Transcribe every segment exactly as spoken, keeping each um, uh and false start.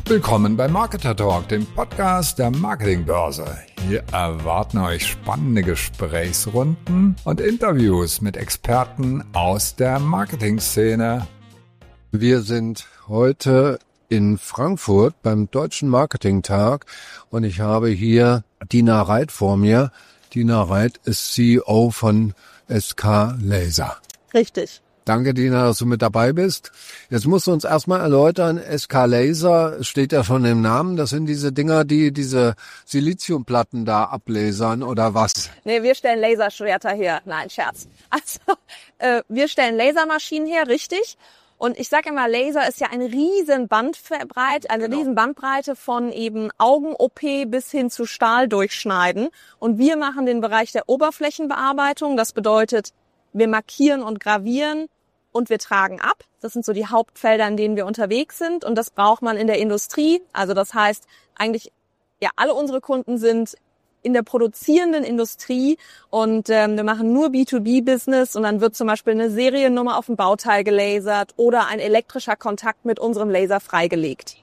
Willkommen bei Marketer Talk, dem Podcast der Marketingbörse. Hier erwarten euch spannende Gesprächsrunden und Interviews mit Experten aus der Marketingszene. Wir sind heute in Frankfurt beim Deutschen Marketingtag und ich habe hier Dina Reit vor mir. Dina Reit ist C E O von S K Laser. Richtig. Danke, Dina, dass du mit dabei bist. Jetzt musst du uns erstmal erläutern, S K Laser steht ja schon im Namen. Das sind diese Dinger, die diese Siliziumplatten da ablasern oder was? Nee, wir stellen Laserschwerter her. Nein, Scherz. Also, äh, wir stellen Lasermaschinen her, richtig. Und ich sage immer, Laser ist ja eine riesen Bandbreite, eine genau. riesen Bandbreite von eben Augen-O P bis hin zu Stahl durchschneiden. Und wir machen den Bereich der Oberflächenbearbeitung. Das bedeutet, wir markieren und gravieren und wir tragen ab. Das sind so die Hauptfelder, in denen wir unterwegs sind. Und das braucht man in der Industrie. Also das heißt, eigentlich, ja, alle unsere Kunden sind in der produzierenden Industrie und ähm, wir machen nur B zwei B-Business und dann wird zum Beispiel eine Seriennummer auf dem Bauteil gelasert oder ein elektrischer Kontakt mit unserem Laser freigelegt.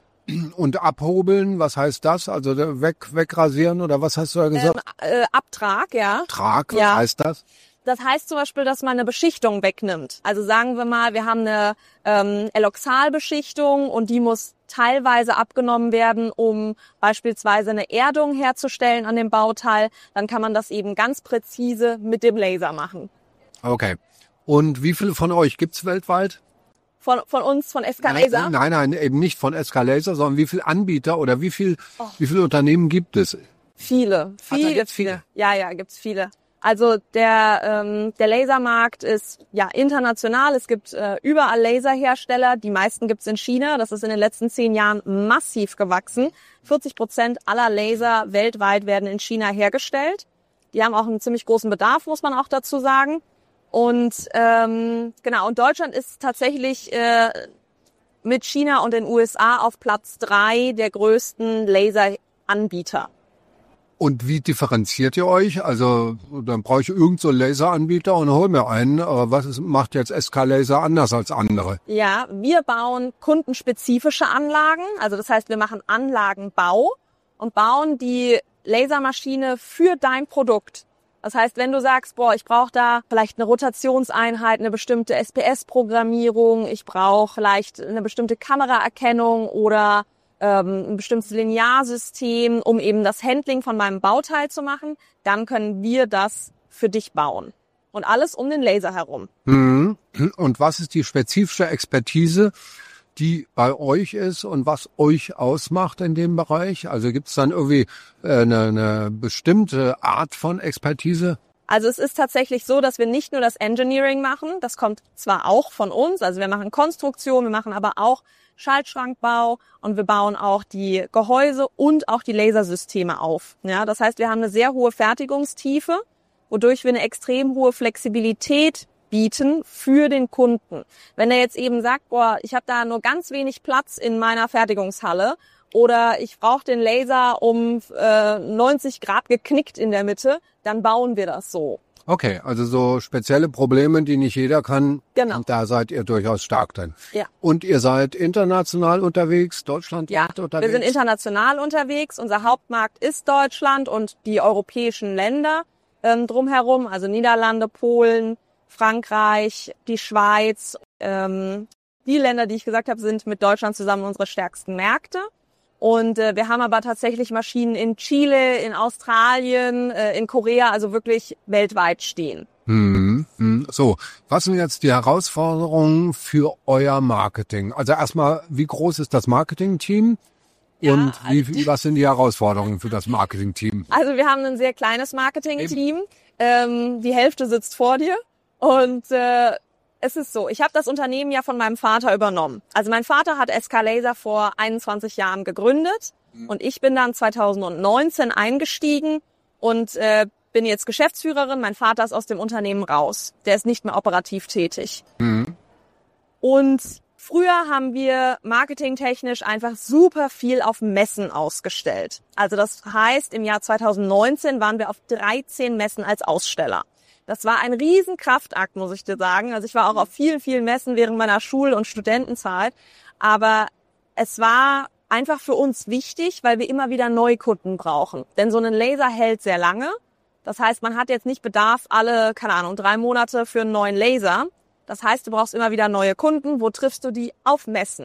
Und abhobeln, was heißt das? Also weg, wegrasieren oder was hast du da gesagt? Ähm, äh, Abtrag, ja. Trag, was ja. heißt das? Das heißt zum Beispiel, dass man eine Beschichtung wegnimmt. Also sagen wir mal, wir haben eine ähm, Eloxalbeschichtung und die muss teilweise abgenommen werden, um beispielsweise eine Erdung herzustellen an dem Bauteil. Dann kann man das eben ganz präzise mit dem Laser machen. Okay. Und wie viele von euch gibt's weltweit? Von, von uns, von S K Laser? Nein, nein, nein, eben nicht von S K Laser, sondern wie viele Anbieter oder wie viel, oh. wie viele Unternehmen gibt es? Viele. Viele. Hat er jetzt viele? Ja, ja, gibt's viele. Also der ähm, der Lasermarkt ist ja international. Es gibt äh, überall Laserhersteller. Die meisten gibt's in China. Das ist in den letzten zehn Jahren massiv gewachsen. vierzig Prozent aller Laser weltweit werden in China hergestellt. Die haben auch einen ziemlich großen Bedarf, muss man auch dazu sagen. Und ähm, genau. Und Deutschland ist tatsächlich äh, mit China und den U S A auf Platz drei der größten Laseranbieter. Und wie differenziert ihr euch? Also dann brauche ich irgendeinen so Laseranbieter und hol mir einen. Aber was ist, macht jetzt S K Laser anders als andere? Ja, wir bauen kundenspezifische Anlagen. Also das heißt, wir machen Anlagenbau und bauen die Lasermaschine für dein Produkt. Das heißt, wenn du sagst, boah, ich brauche da vielleicht eine Rotationseinheit, eine bestimmte S P S-Programmierung, ich brauche vielleicht eine bestimmte Kameraerkennung oder ein bestimmtes Linearsystem, um eben das Handling von meinem Bauteil zu machen, dann können wir das für dich bauen. Und alles um den Laser herum. Und was ist die spezifische Expertise, die bei euch ist und was euch ausmacht in dem Bereich? Also gibt es dann irgendwie eine, eine bestimmte Art von Expertise? Also es ist tatsächlich so, dass wir nicht nur das Engineering machen, das kommt zwar auch von uns, also wir machen Konstruktion, wir machen aber auch Schaltschrankbau und wir bauen auch die Gehäuse und auch die Lasersysteme auf. Ja, das heißt, wir haben eine sehr hohe Fertigungstiefe, wodurch wir eine extrem hohe Flexibilität bieten für den Kunden. Wenn er jetzt eben sagt, boah, ich habe da nur ganz wenig Platz in meiner Fertigungshalle oder ich brauche den Laser um äh, neunzig Grad geknickt in der Mitte, dann bauen wir das so. Okay, also so spezielle Probleme, die nicht jeder kann, genau. Da seid ihr durchaus stark dann. Ja. Und ihr seid international unterwegs, Deutschland ja, unterwegs? Wir sind international unterwegs. Unser Hauptmarkt ist Deutschland und die europäischen Länder ähm, drumherum, also Niederlande, Polen, Frankreich, die Schweiz. Ähm, die Länder, die ich gesagt habe, sind mit Deutschland zusammen unsere stärksten Märkte. Und äh, wir haben aber tatsächlich Maschinen in Chile, in Australien, äh, in Korea, also wirklich weltweit stehen. Hm, hm. So, was sind jetzt die Herausforderungen für euer Marketing? Also erstmal, wie groß ist das Marketing-Team? Ja, und wie, was sind die Herausforderungen für das Marketing-Team? Also wir haben ein sehr kleines Marketing-Team. Ähm, die Hälfte sitzt vor dir und äh, es ist so, ich habe das Unternehmen ja von meinem Vater übernommen. Also mein Vater hat S K Laser vor einundzwanzig Jahren gegründet mhm. und ich bin dann zweitausendneunzehn eingestiegen und äh, bin jetzt Geschäftsführerin. Mein Vater ist aus dem Unternehmen raus. Der ist nicht mehr operativ tätig. Mhm. Und früher haben wir marketingtechnisch einfach super viel auf Messen ausgestellt. Also das heißt, im Jahr zweitausendneunzehn waren wir auf dreizehn Messen als Aussteller. Das war ein Riesenkraftakt, muss ich dir sagen. Also ich war auch auf vielen, vielen Messen während meiner Schul- und Studentenzeit. Aber es war einfach für uns wichtig, weil wir immer wieder Neukunden brauchen. Denn so ein Laser hält sehr lange. Das heißt, man hat jetzt nicht Bedarf alle, keine Ahnung, drei Monate für einen neuen Laser. Das heißt, du brauchst immer wieder neue Kunden. Wo triffst du die? Auf Messen.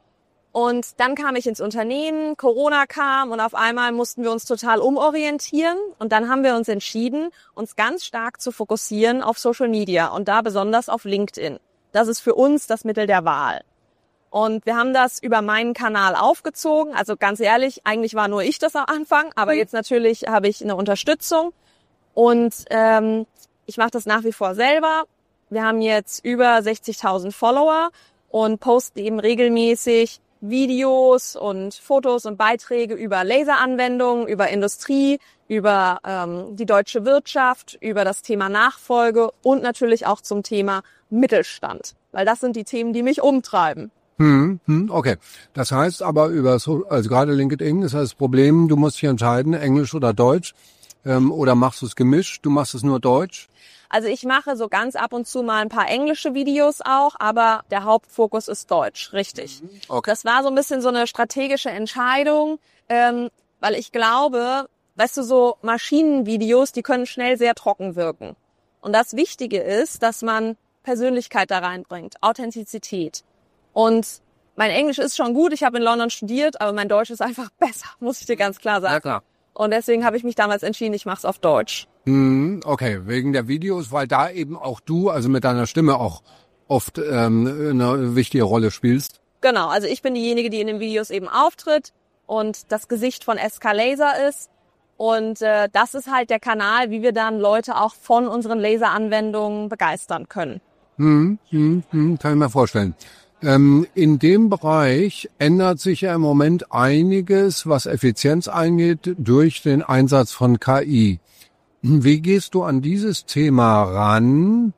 Und dann kam ich ins Unternehmen, Corona kam und auf einmal mussten wir uns total umorientieren. Und dann haben wir uns entschieden, uns ganz stark zu fokussieren auf Social Media und da besonders auf LinkedIn. Das ist für uns das Mittel der Wahl. Und wir haben das über meinen Kanal aufgezogen. Also ganz ehrlich, eigentlich war nur ich das am Anfang, aber jetzt natürlich habe ich eine Unterstützung. Und ähm, ich mache das nach wie vor selber. Wir haben jetzt über sechzigtausend Follower und posten eben regelmäßig Videos und Fotos und Beiträge über Laseranwendungen, über Industrie, über ähm, die deutsche Wirtschaft, über das Thema Nachfolge und natürlich auch zum Thema Mittelstand. Weil das sind die Themen, die mich umtreiben. Hm, hm, okay. Das heißt aber über so, also gerade LinkedIn ist das Problem, du musst dich entscheiden, Englisch oder Deutsch, ähm, oder machst du es gemischt, du machst es nur Deutsch? Also ich mache so ganz ab und zu mal ein paar englische Videos auch, aber der Hauptfokus ist Deutsch, richtig. Okay. Das war so ein bisschen so eine strategische Entscheidung, ähm, weil ich glaube, weißt du, so Maschinenvideos, die können schnell sehr trocken wirken. Und das Wichtige ist, dass man Persönlichkeit da reinbringt, Authentizität. Und mein Englisch ist schon gut, ich habe in London studiert, aber mein Deutsch ist einfach besser, muss ich dir ganz klar sagen. Ja, klar. Und deswegen habe ich mich damals entschieden, ich mache es auf Deutsch. Hm, okay, wegen der Videos, weil da eben auch du, also mit deiner Stimme auch oft ähm, eine wichtige Rolle spielst. Genau, also ich bin diejenige, die in den Videos eben auftritt und das Gesicht von S K Laser ist. Und äh, das ist halt der Kanal, wie wir dann Leute auch von unseren Laseranwendungen begeistern können. Hm, hm, hm, kann ich mir vorstellen. Ähm, in dem Bereich ändert sich ja im Moment einiges, was Effizienz angeht, durch den Einsatz von K I. Wie gehst du an dieses Thema ran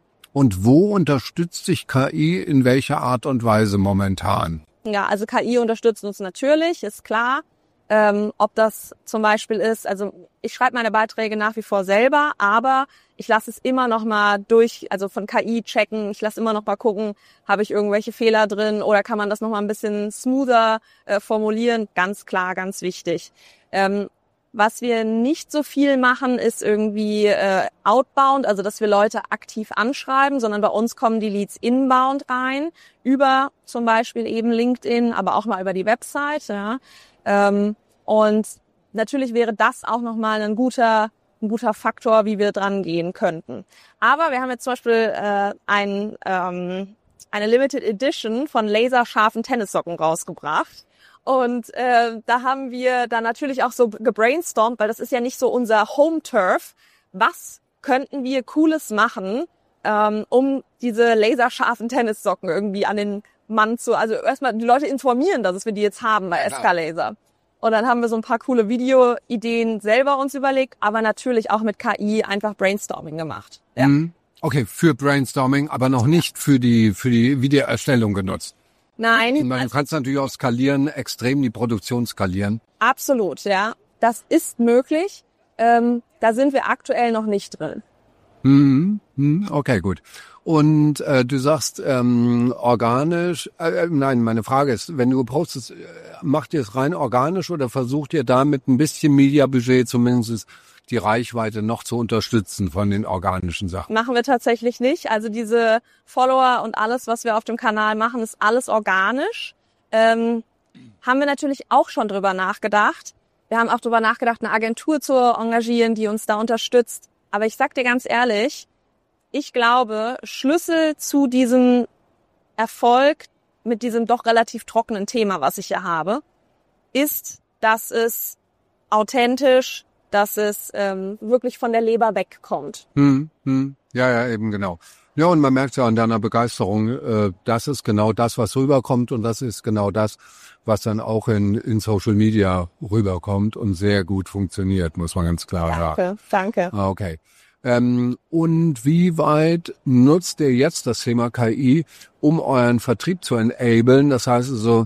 und wo unterstützt sich K I in welcher Art und Weise momentan? Ja, also K I unterstützt uns natürlich, ist klar. Ähm, ob das zum Beispiel ist, also ich schreibe meine Beiträge nach wie vor selber, aber ich lasse es immer noch mal durch, also von K I checken. Ich lasse immer noch mal gucken, habe ich irgendwelche Fehler drin oder kann man das noch mal ein bisschen smoother äh, formulieren? Ganz klar, ganz wichtig. Ähm, was wir nicht so viel machen, ist irgendwie äh, outbound, also dass wir Leute aktiv anschreiben, sondern bei uns kommen die Leads inbound rein, über zum Beispiel eben LinkedIn, aber auch mal über die Website. Ja. Ähm, und natürlich wäre das auch nochmal ein guter, ein guter Faktor, wie wir dran gehen könnten. Aber wir haben jetzt zum Beispiel äh, ein, ähm, eine Limited Edition von laserscharfen Tennissocken rausgebracht. Und äh, da haben wir dann natürlich auch so gebrainstormt, weil das ist ja nicht so unser Home-Turf. Was könnten wir Cooles machen, ähm, um diese laserscharfen Tennissocken irgendwie an den Mann zu, also erstmal die Leute informieren, dass wir die jetzt haben bei S K Laser. Und dann haben wir so ein paar coole Video-Ideen selber uns überlegt, aber natürlich auch mit K I einfach Brainstorming gemacht. Ja. Okay, für Brainstorming, aber noch nicht für die für die Videoerstellung genutzt. Nein. Man also, kann es natürlich auch skalieren, extrem die Produktion skalieren. Absolut, ja. Das ist möglich. Ähm, da sind wir aktuell noch nicht drin. Mhm. Okay, gut. Und äh, du sagst ähm, organisch, äh, nein, meine Frage ist, wenn du postest, äh, macht ihr es rein organisch oder versucht ihr da mit ein bisschen Media-Budget zumindest die Reichweite noch zu unterstützen von den organischen Sachen? Machen wir tatsächlich nicht. Also diese Follower und alles, was wir auf dem Kanal machen, ist alles organisch. Ähm, haben wir natürlich auch schon drüber nachgedacht. Wir haben auch drüber nachgedacht, eine Agentur zu engagieren, die uns da unterstützt. Aber ich sag dir ganz ehrlich, ich glaube, Schlüssel zu diesem Erfolg mit diesem doch relativ trockenen Thema, was ich hier habe, ist, dass es authentisch, dass es ähm, wirklich von der Leber wegkommt. Hm, hm. Ja, ja, eben genau. Ja, und man merkt ja an deiner Begeisterung, äh, das ist genau das, was rüberkommt und das ist genau das, was dann auch in, in Social Media rüberkommt und sehr gut funktioniert, muss man ganz klar sagen. Danke, danke. Ah, okay. Ähm, und wie weit nutzt ihr jetzt das Thema K I, um euren Vertrieb zu enablen? Das heißt also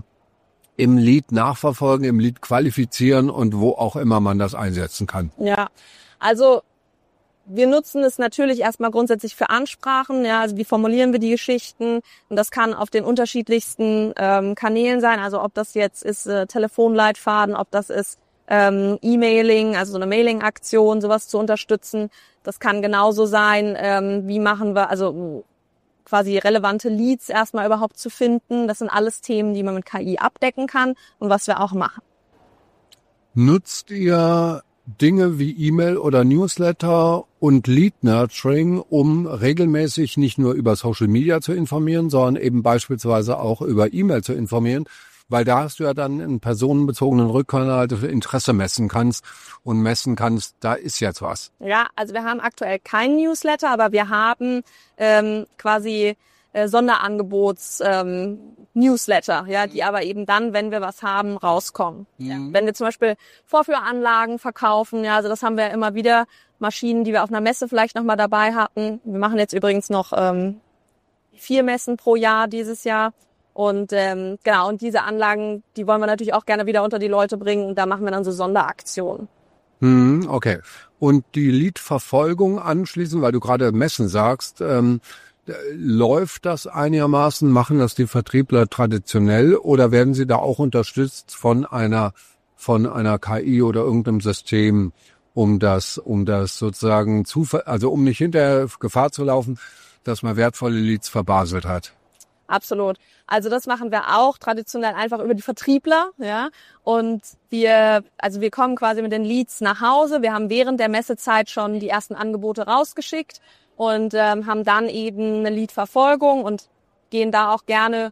im Lead nachverfolgen, im Lead qualifizieren und wo auch immer man das einsetzen kann. Ja, also wir nutzen es natürlich erstmal grundsätzlich für Ansprachen, ja, also wie formulieren wir die Geschichten, und das kann auf den unterschiedlichsten ähm, Kanälen sein, also ob das jetzt ist äh, Telefonleitfaden, ob das ist ähm, E-Mailing, also so eine Mailing-Aktion, sowas zu unterstützen. Das kann genauso sein, ähm, wie machen wir, also quasi relevante Leads erstmal überhaupt zu finden. Das sind alles Themen, die man mit K I abdecken kann und was wir auch machen. Nutzt ihr Dinge wie E-Mail oder Newsletter und Lead Nurturing, um regelmäßig nicht nur über Social Media zu informieren, sondern eben beispielsweise auch über E-Mail zu informieren? Weil da hast du ja dann einen personenbezogenen Rückkanal, der Interesse messen kannst und messen kannst, da ist jetzt was. Ja, also wir haben aktuell keinen Newsletter, aber wir haben ähm, quasi äh, Sonderangebots ähm, Newsletter, ja, die aber eben dann, wenn wir was haben, rauskommen. Mhm. Ja. Wenn wir zum Beispiel Vorführanlagen verkaufen, ja, also das haben wir ja immer wieder, Maschinen, die wir auf einer Messe vielleicht nochmal dabei hatten. Wir machen jetzt übrigens noch ähm, vier Messen pro Jahr dieses Jahr. Und ähm, genau, und diese Anlagen, die wollen wir natürlich auch gerne wieder unter die Leute bringen. Und da machen wir dann so Sonderaktionen. Hm, okay. Und die Lead-Verfolgung anschließend, weil du gerade Messen sagst, ähm, läuft das einigermaßen? Machen das die Vertriebler traditionell oder werden sie da auch unterstützt von einer von einer K I oder irgendeinem System, um das um das sozusagen zu, also um nicht hinterher Gefahr zu laufen, dass man wertvolle Leads verbaselt hat? Absolut. Also das machen wir auch traditionell einfach über die Vertriebler, ja. Und wir, also wir kommen quasi mit den Leads nach Hause. Wir haben während der Messezeit schon die ersten Angebote rausgeschickt und ähm, haben dann eben eine Lead-Verfolgung und gehen da auch gerne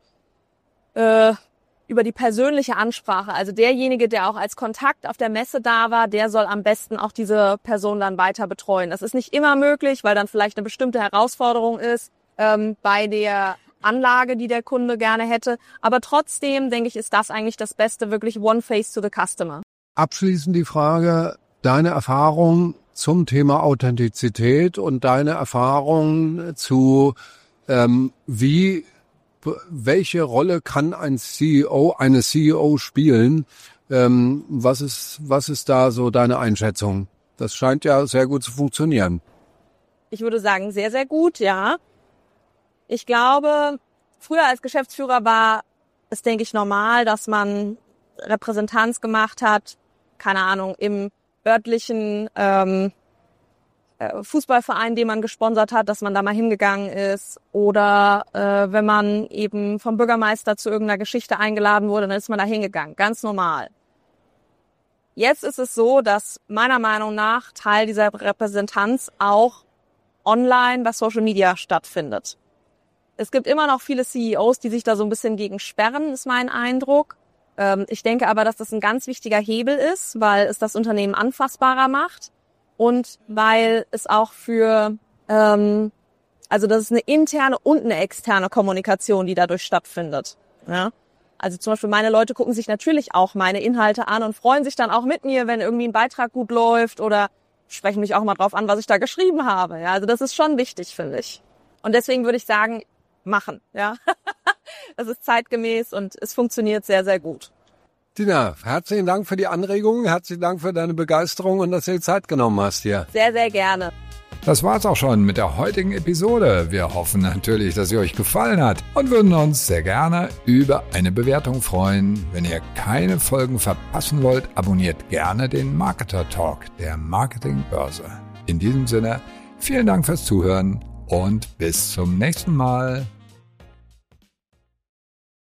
äh, über die persönliche Ansprache. Also derjenige, der auch als Kontakt auf der Messe da war, der soll am besten auch diese Person dann weiter betreuen. Das ist nicht immer möglich, weil dann vielleicht eine bestimmte Herausforderung ist ähm, bei der Anlage, die der Kunde gerne hätte. Aber trotzdem, denke ich, ist das eigentlich das Beste, wirklich One Face to the Customer. Abschließend die Frage, deine Erfahrung zum Thema Authentizität und deine Erfahrung zu, ähm, wie, welche Rolle kann ein C E O, eine C E O spielen? Ähm, was ist, was ist da so deine Einschätzung? Das scheint ja sehr gut zu funktionieren. Ich würde sagen, sehr, sehr gut, ja. Ich glaube, früher als Geschäftsführer war es, denke ich, normal, dass man Repräsentanz gemacht hat, keine Ahnung, im örtlichen ähm, Fußballverein, den man gesponsert hat, dass man da mal hingegangen ist. Oder äh, wenn man eben vom Bürgermeister zu irgendeiner Geschichte eingeladen wurde, dann ist man da hingegangen. Ganz normal. Jetzt ist es so, dass meiner Meinung nach Teil dieser Repräsentanz auch online bei Social Media stattfindet. Es gibt immer noch viele C E Os, die sich da so ein bisschen gegen sperren, ist mein Eindruck. Ähm, ich denke aber, dass das ein ganz wichtiger Hebel ist, weil es das Unternehmen anfassbarer macht und weil es auch für, ähm, also das ist eine interne und eine externe Kommunikation, die dadurch stattfindet. Ja? Also zum Beispiel meine Leute gucken sich natürlich auch meine Inhalte an und freuen sich dann auch mit mir, wenn irgendwie ein Beitrag gut läuft oder sprechen mich auch mal drauf an, was ich da geschrieben habe. Ja? Also das ist schon wichtig, finde ich. Und deswegen würde ich sagen, machen, ja. Das ist zeitgemäß und es funktioniert sehr, sehr gut. Tina, herzlichen Dank für die Anregungen, herzlichen Dank für deine Begeisterung und dass du dir Zeit genommen hast hier. Sehr, sehr gerne. Das war's auch schon mit der heutigen Episode. Wir hoffen natürlich, dass sie euch gefallen hat und würden uns sehr gerne über eine Bewertung freuen. Wenn ihr keine Folgen verpassen wollt, abonniert gerne den Marketer Talk der Marketingbörse. In diesem Sinne, vielen Dank fürs Zuhören und bis zum nächsten Mal.